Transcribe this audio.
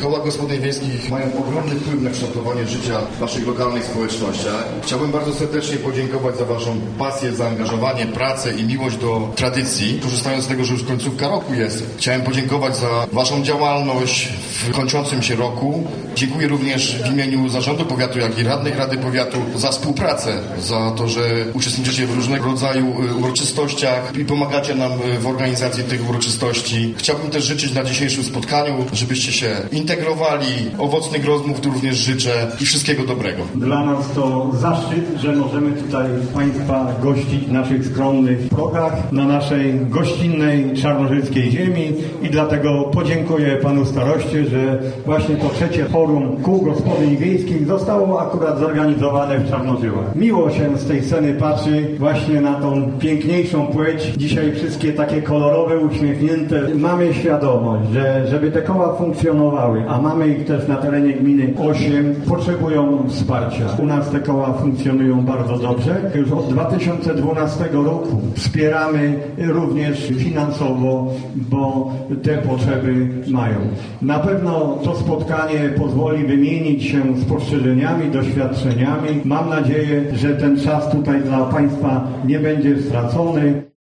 Koła gospodyń wiejskich mają ogromny wpływ na kształtowanie życia w naszych lokalnych społecznościach. Chciałbym bardzo serdecznie podziękować za Waszą pasję, zaangażowanie, pracę i miłość do tradycji. Korzystając z tego, że już końcówka roku jest, chciałem podziękować za Waszą działalność w kończącym się roku. Dziękuję również w imieniu Zarządu Powiatu, jak i radnych Rady Powiatu za współpracę, za to, że uczestniczycie w różnego rodzaju uroczystościach i pomagacie nam w organizacji tych uroczystości. Chciałbym też życzyć na dzisiejszym spotkaniu, żebyście się integrowali, owocnych rozmów tu również życzę i wszystkiego dobrego. Dla nas to zaszczyt, że możemy tutaj Państwa gościć w naszych skromnych progach, na naszej gościnnej czarnożyckiej ziemi i dlatego podziękuję Panu Staroście, że właśnie to trzecie forum kół gospodyń wiejskich zostało akurat zorganizowane w Czarnożyłach. Miło się z tej sceny patrzy właśnie na tą piękniejszą płeć. Dzisiaj wszystkie takie kolorowe, uśmiechnięte. Mamy świadomość, że żeby te koła funkcjonowały, a mamy ich też na terenie gminy 8, potrzebują wsparcia. U nas te koła funkcjonują bardzo dobrze. Już od 2012 roku wspieramy również finansowo, bo te potrzeby mają. Na pewno to spotkanie pozwoli wymienić się spostrzeżeniami, doświadczeniami. Mam nadzieję, że ten czas tutaj dla Państwa nie będzie stracony.